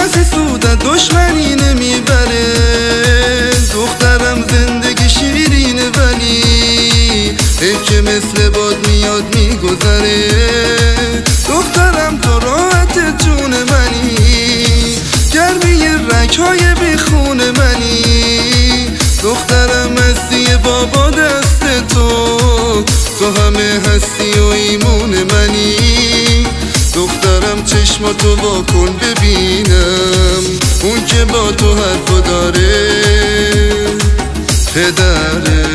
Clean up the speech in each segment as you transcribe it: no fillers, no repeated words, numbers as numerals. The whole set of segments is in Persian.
کسی سود دشمنی نمیبره. دخترم زندگی شیرینه ولی که مثل باد میاد میگذره. دخترم تو راحت جون منی، گرمی رگ‌های بیخون منی. دخترم هستی بابا دست تو همه هستی و ایمون منی. دخترم چشماتو وا کن ببینم، اون که با تو حرفو داره پدره.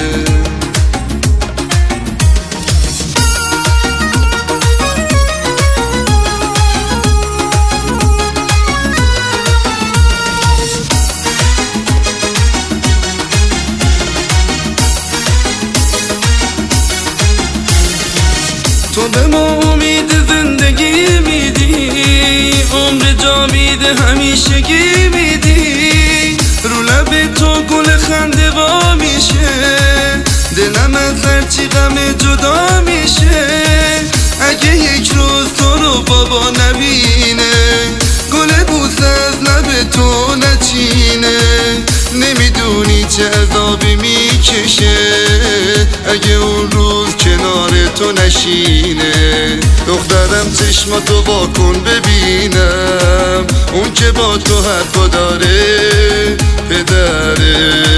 تو به ما امید زندگی میدی، عمر جاوید همیشگی میدی. رو لب تو گل خنده وا میشه، دلم از هرچی غم جدا میشه. اگه یک روز تو رو بابا نبینه، گل بوسه از لب تو نچینه. نمیدونی چه عذابی میکشه اگه اون روز کنار تو نشینه. دخترم چشماتو وا کن ببینم، اون که با تو حرفا داره پدره.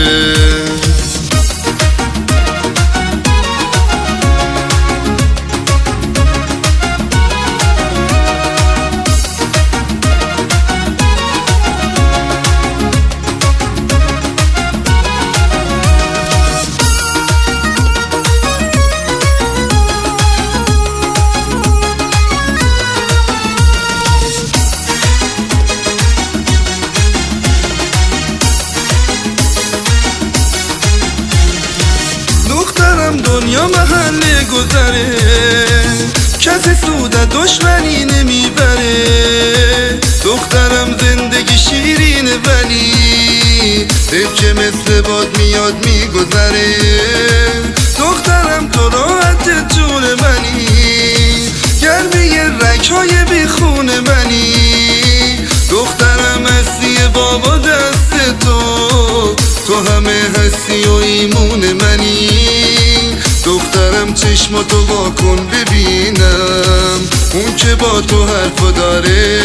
دنیا محل گذره، کسی سود دشمنی نمیبره. دخترم زندگی شیرینه ولی که مثل باد میاد میگذره. دخترم تو راحت جون منی، گرمی رگ‌های بیخون منی. دخترم هستی بابا دست تو همه هستی و ایمون منی. دخترم چشماتو وا کن ببینم، اون که با تو حرفو داره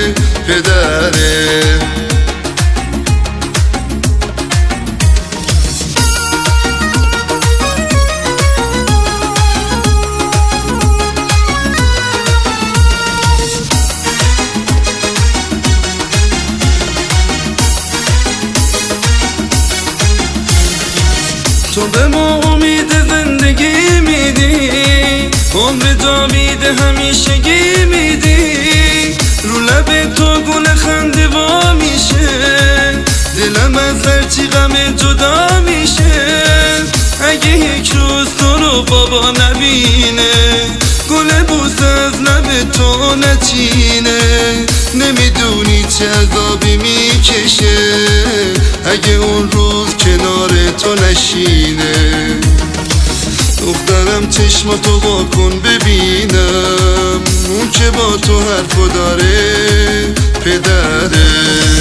پدره. تو به ما امید زندگی میدی، عمر جاوید همیشگی میدی. رو لب تو گل خنده وا میشه، دلم از هرچی غم جدا میشه. اگه یک روز تو رو بابا نبینه، گل بوسه از لب تو نچینه. نمیدونی چه عذابی میکشه اگه اون روز کنار تو نشینه. دخترم چشماتو وا کن ببینم، اون که با تو حرفو داره پدره.